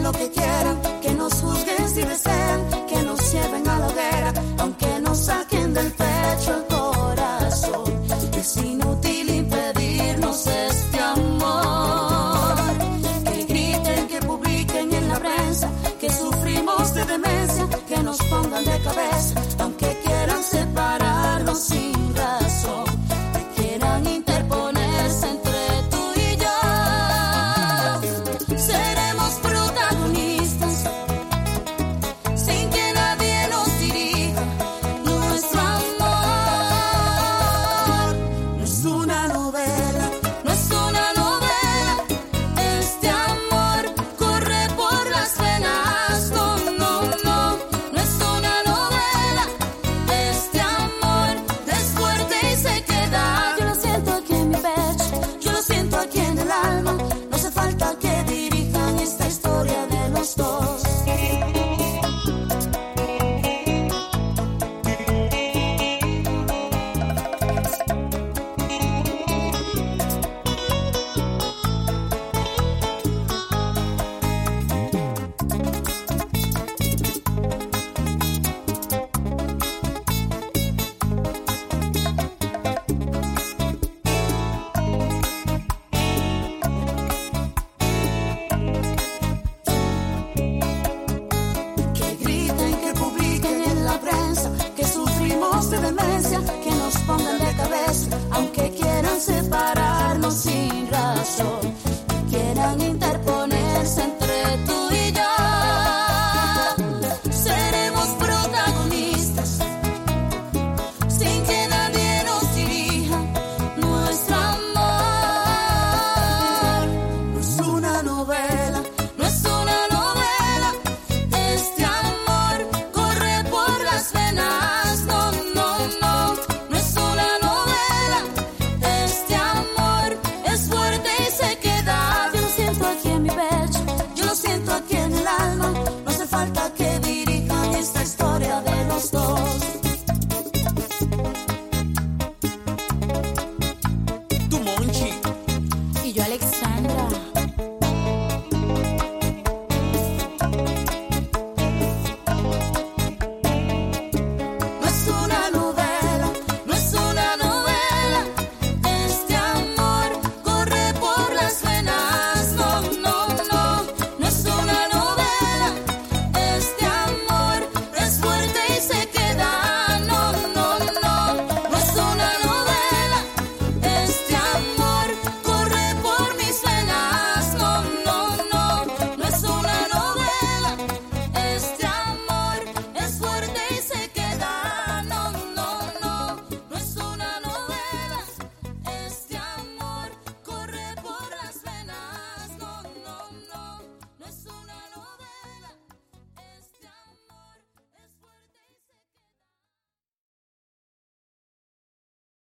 lo que quieran, que nos juzguen si desean, que nos lleven a la hoguera, aunque nos saquen del pecho el corazón. Es inútil impedirnos este amor. Que griten, que publiquen en la prensa que sufrimos de demencia, que nos pongan de cabeza, aunque quieran separarnos sin razón, que quieran interponerse entre tú y yo. Seremos protagonistas sin que nadie nos dirija. Nuestro amor no es una novela, no es una novela. Este amor corre por las venas. No, no, no, no es una novela. Este amor es fuerte y se queda. Yo lo siento aquí en mi pecho, yo lo siento aquí en el alma. No hace falta que dirijan esta historia de los dos. Que griten, que publiquen en la prensa que sufrimos de demencia, que nos pongan de cabeza, aunque quieran separarnos sin razón, que quieran interponerse entre tú y yo. Seremos protagonistas sin que nadie nos dirija. Nuestro amor no es una novela, no es una novela. Este amor corre por las venas. No, no, no, no es una novela. Este amor es fuerte y se queda. Yo lo siento aquí en mi pecho, yo lo siento aquí en el alma. No hace falta que dirijan esta historia de los dos. Tu Monchi. Y yo, Alexandra.